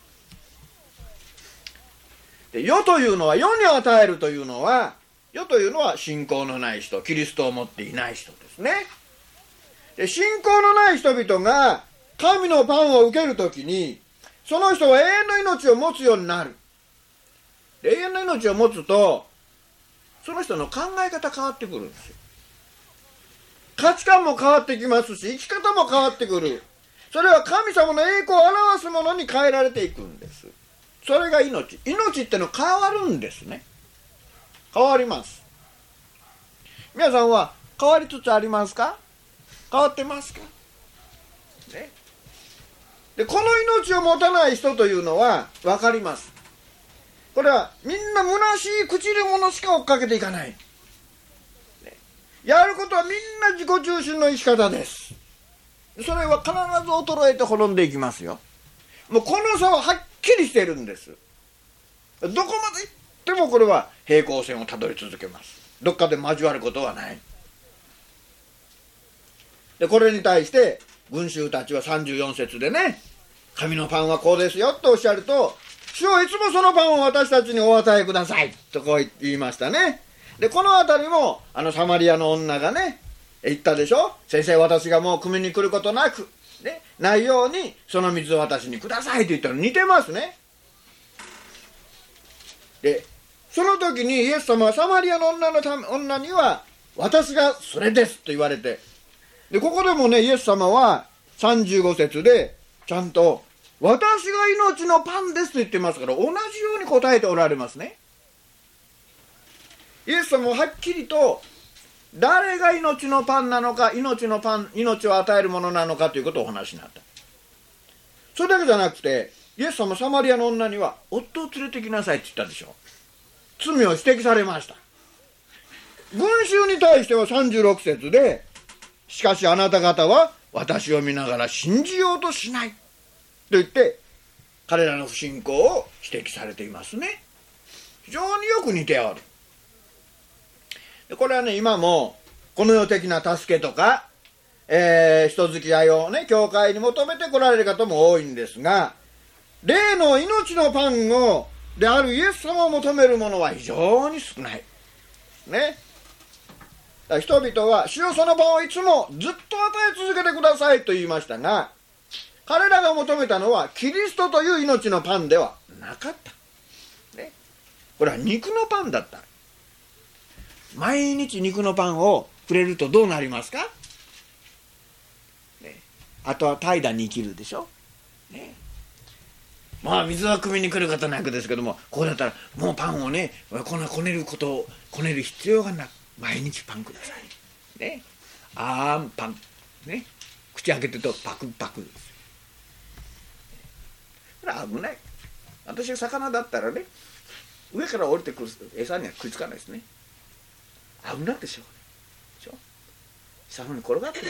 で、世というのは、世に与えるというのは、世というのは信仰のない人、キリストを持っていない人ですね。で信仰のない人々が神のパンを受けるときに、その人は永遠の命を持つようになる。永遠の命を持つと、その人の考え方変わってくるんですよ。価値観も変わってきますし、生き方も変わってくる。それは神様の栄光を表すものに変えられていくんです。それが命。命ってのは変わるんですね。変わります。皆さんは変わりつつありますか？変わってますか？ね。で、この命を持たない人というのは分かります。これはみんな虚しい朽ちるものしか追っかけていかない。ね、やることはみんな自己中心の生き方です。それは必ず衰えて滅んでいきますよ。もうこの差ははっきりしているんです。どこまで行ってもこれは平行線をたどり続けます。どっかで交わることはない。でこれに対して群衆たちは34節でね、神のパンはこうですよとおっしゃると、主よいつもそのパンを私たちにお与えくださいとこう言いましたね。でこのあたりもサマリアの女がね言ったでしょ。先生、私がもう汲みに来ることなく、ね、ないようにその水を私にくださいと言ったの似てますね。でその時にイエス様はサマリアの女には私がそれですと言われて、でここでもねイエス様は 35節でちゃんと私が命のパンですと言ってますから、同じように答えておられますね。イエス様もはっきりと誰が命のパンなのか、命を与えるものなのかということをお話になった。それだけじゃなくて、イエス様サマリアの女には夫を連れてきなさいって言ったでしょ。罪を指摘されました。群衆に対しては36節で、しかしあなた方は私を見ながら信じようとしないと言って彼らの不信仰を指摘されていますね。非常によく似ておる。でこれはね、今もこの世的な助けとか、人付き合いをね、教会に求めて来られる方も多いんですが、霊の命のパンをであるイエス様を求める者は非常に少ないね。だから人々は主よそのパンをいつもずっと与え続けてくださいと言いましたが、彼らが求めたのはキリストという命のパンではなかった、ね、これは肉のパンだった。毎日肉のパンをくれるとどうなりますか、ね、あとは怠惰に生きるでしょ、ね、まあ水は汲みに来る方なくですけども、こうだったらもうパンをねこねる必要がなく、毎日パンくださいね。パンね、口開けてるとパクパクです。これは危ない。私が魚だったらね、上から降りてくる餌には食いつかないですね。危ないでしょ。下の方に転がってる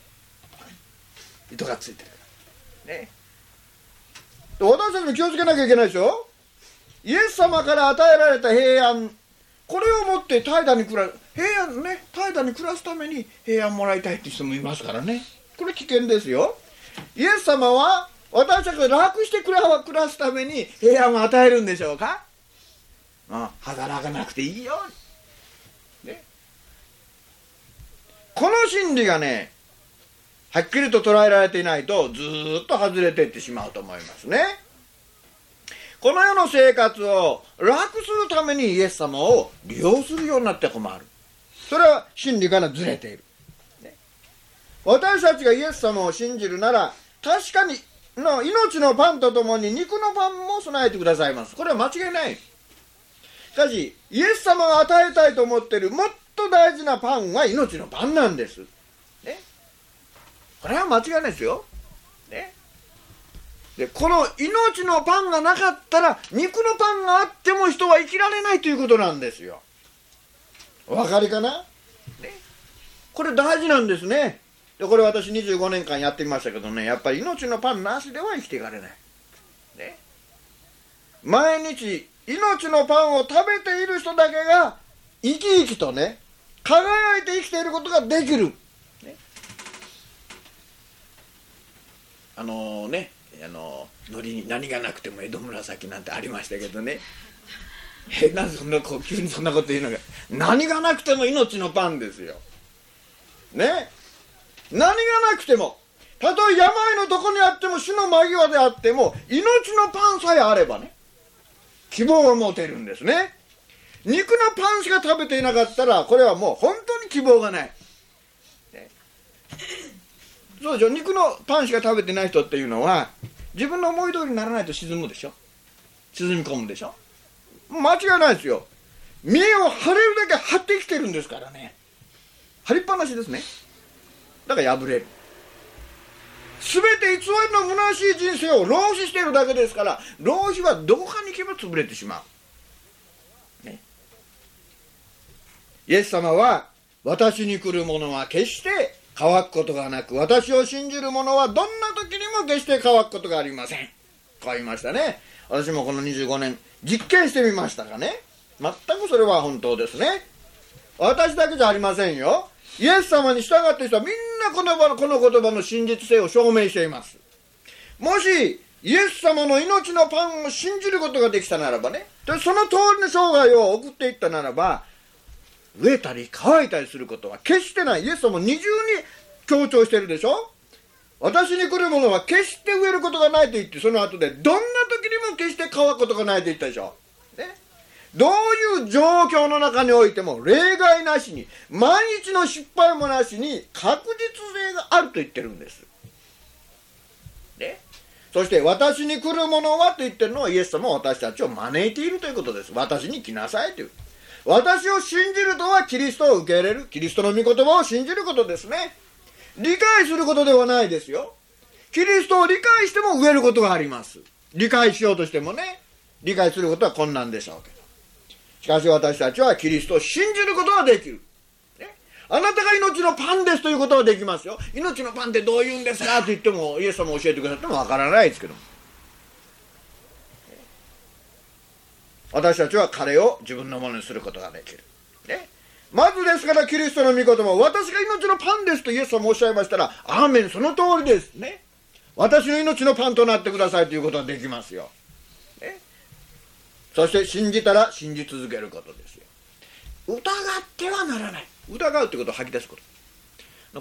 糸がついてるからね。私たちも気をつけなきゃいけないでしょ。イエス様から与えられた平安、これをもって怠惰に暮らすために平安もらいたいって人もいますからね。これ危険ですよ。イエス様は私たちが楽して暮らすために平安を与えるんでしょうか。働かなくていいよ、ね、この真理がねはっきりと捉えられていないとずーっと外れていってしまうと思いますね。この世の生活を楽するためにイエス様を利用するようになって困る。それは真理からずれている、ね、私たちがイエス様を信じるなら確かに命のパンとともに肉のパンも備えてくださいます。これは間違いない。しかしイエス様が与えたいと思っているもっと大事なパンは命のパンなんです、ね、これは間違いないですよ、ね、でこの命のパンがなかったら肉のパンがあっても人は生きられないということなんですよ。お分かりかな、ね、これ大事なんですね。でこれ私25年間やってみましたけどね、やっぱり命のパンなしでは生きていかれない、ね、毎日命のパンを食べている人だけが生き生きとね輝いて生きていることができる、ね、海苔に何がなくても江戸紫なんてありましたけどね、なぜ急にそんなこと言うのか。何がなくても命のパンですよ、ね、何がなくても、たとえ病のどこにあっても死の間際であっても命のパンさえあればね希望を持てるんですね。肉のパンしか食べていなかったらこれはもう本当に希望がない、ね、そうでしょ。肉のパンしか食べてない人っていうのは自分の思い通りにならないと沈むでしょ。沈み込むでしょ。間違いないですよ。見栄を張れるだけ張ってきてるんですからね。張りっぱなしですね。だから破れる。全て偽りの虚しい人生を浪費しているだけですから、浪費はどこかに行けば潰れてしまう、ね、イエス様は私に来る者は決して乾くことがなく、私を信じる者はどんな時にも決して乾くことがありません。こう言いましたね。私もこの25年実験してみましたがね、全くそれは本当ですね。私だけじゃありませんよ。イエス様に従っている人はみんなこの言葉の真実性を証明しています。もしイエス様の命のパンを信じることができたならばね、その通りの生涯を送っていったならば、飢えたり乾いたりすることは決してない。イエス様も二重に強調してるでしょ。私に来るものは決して飢えることがないと言って、その後でどんな時にも決して乾くことがないと言ったでしょ、ね、どういう状況の中においても例外なしに、毎日の失敗もなしに確実性があると言ってるんです。 そして私に来る者はと言ってるのはイエス様は私たちを招いているということです。私に来なさいという。私を信じるとはキリストを受け入れる、キリストの御言葉を信じることですね。理解することではないですよ。キリストを理解しても飢えることがあります。理解しようとしてもね、理解することは困難でしょうけど、しかし私たちはキリストを信じることができる、ね、あなたが命のパンですということはできますよ。命のパンってどういうんですかと言ってもイエス様教えてくださってもわからないですけども、私たちは彼を自分のものにすることができる、ね、まずですからキリストの御言葉、私が命のパンですとイエス様おっしゃいましたら、アーメン、その通りですね。私の命のパンとなってくださいということができますよ、ね、そして信じたら信じ続けることですよ。疑ってはならない。疑うということを吐き出すこと。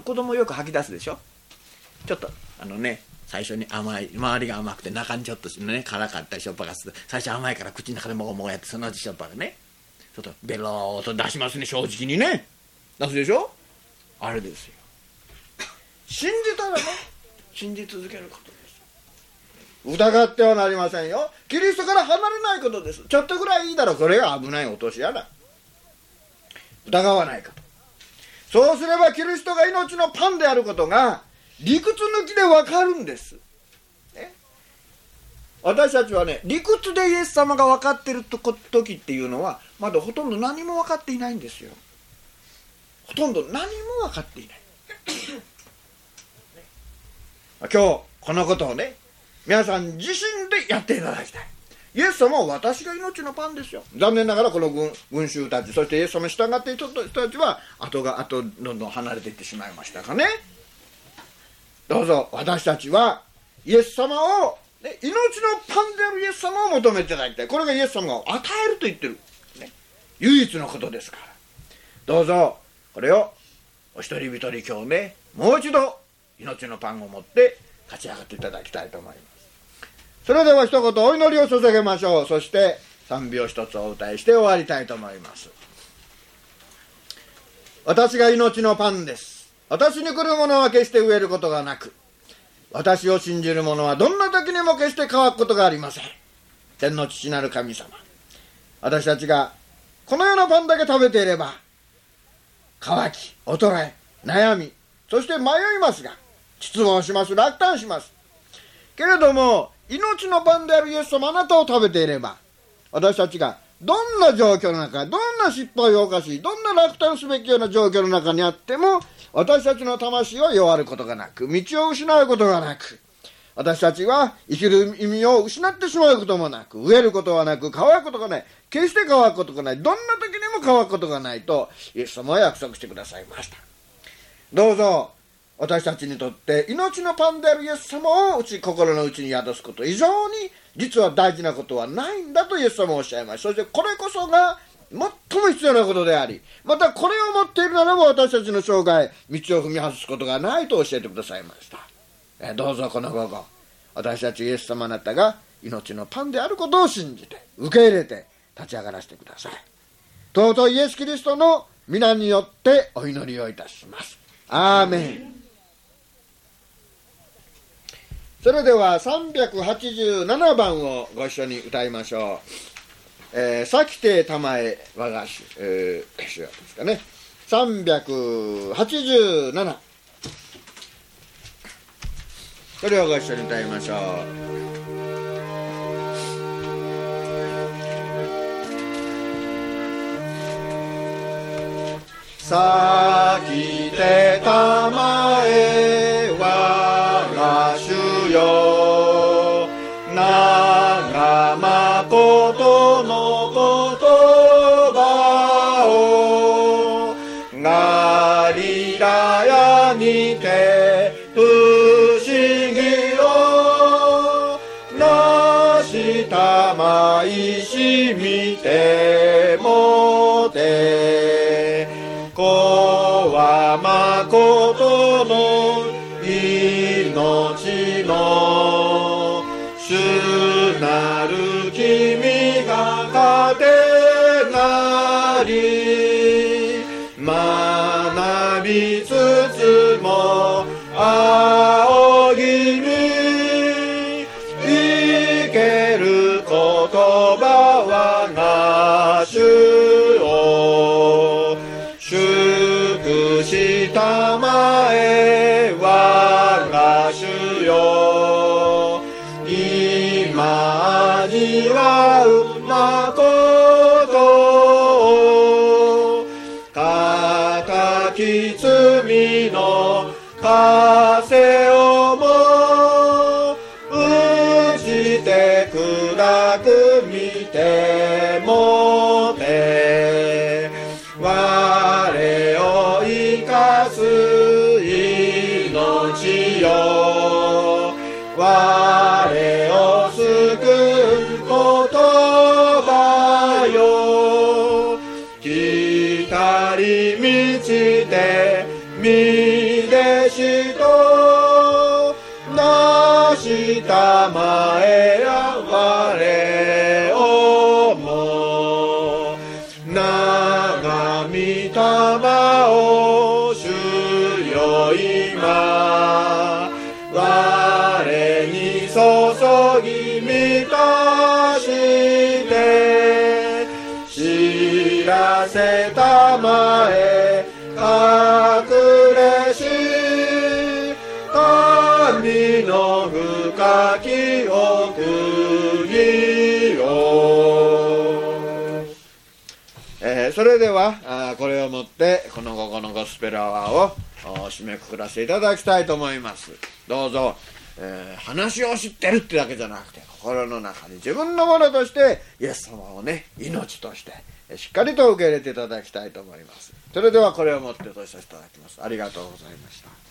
子供よく吐き出すでしょ。ちょっと最初に甘い、周りが甘くて中にちょっとね辛かったりしょっぱかったり、最初甘いから口の中でもごもごやって、そのうちしょっぱがねちょっとベローと出しますね。正直にね出すでしょ。あれですよ。信じたらね、信じ続けることです。疑ってはなりませんよ。キリストから離れないことです。ちょっとぐらいいいだろう、これが危ない落とし穴。疑わないこと。そうすればキリストが命のパンであることが理屈抜きで分かるんです、ね、私たちはね、理屈でイエス様が分かっている時っていうのはまだほとんど何も分かっていないんですよ。ほとんど何も分かっていない今日このことをね、皆さん自身でやっていただきたい。イエス様は私が命のパンですよ。残念ながらこの群衆たち、そしてイエス様に従っている人たちは後どんどん離れていってしまいましたかね。どうぞ私たちはイエス様を、ね、命のパンであるイエス様を求めていただきたい。これがイエス様が与えると言ってる、ね、唯一のことですから、どうぞこれをお一人一人今日ね、もう一度命のパンを持って立ち上がっていただきたいと思います。それでは一言お祈りを捧げましょう。そして賛美を一つお歌いして終わりたいと思います。私が命のパンです。私に来る者は決して飢えることがなく、私を信じる者はどんな時にも決して乾くことがありません。天の父なる神様、私たちがこのようなパンだけ食べていれば乾き、衰え、悩み、そして迷いますが、失望します、落胆します。けれども命のパンであるイエス様、あなたを食べていれば、私たちがどんな状況の中、どんな失敗を犯し、どんな落胆すべきような状況の中にあっても、私たちの魂は弱ることがなく、道を失うことがなく、私たちは生きる意味を失ってしまうこともなく、飢えることはなく、乾くことがない、決して乾くことがない、どんな時にも乾くことがないとイエス様は約束してくださいました。どうぞ私たちにとって命のパンであるイエス様を心の内に宿すこと以上に実は大事なことはないんだとイエス様はおっしゃいました。そしてこれこそが最も必要なことであり、またこれを持っているならば私たちの生涯道を踏み外すことがないと教えてくださいました。どうぞこの午後、私たちイエス様、あなたが命のパンであることを信じて受け入れて立ち上がらせてください。尊いイエス・キリストの皆によってお祈りをいたします。アーメン。それでは387番をご一緒に歌いましょう。さきてたまえ我が主、ですかね。387、それをご一緒に歌いましょう。さきてたまえ我が主よ、長まことの言葉をガリラヤにて不思議をなしたまいしみてもて、子はまことの命の主なる君が糧なり、学びつつも仰ぎにう誠を固き罪の枷をも打ちて砕く見てもて我を生かす命よ我を救う言葉よ光満ちて身弟子となしたまえや我をも長みたまを主よ今我に注ぎ満たして知らせたまえ隠れし神の深き奥義を、それではこれをもってこの午後のゴスペルアワーを締めくくらせていただきたいと思います。どうぞ、話を知ってるってだけじゃなくて心の中に自分のものとしてイエス様をね命としてしっかりと受け入れていただきたいと思います。それではこれをもって閉じさせていただきます。ありがとうございました。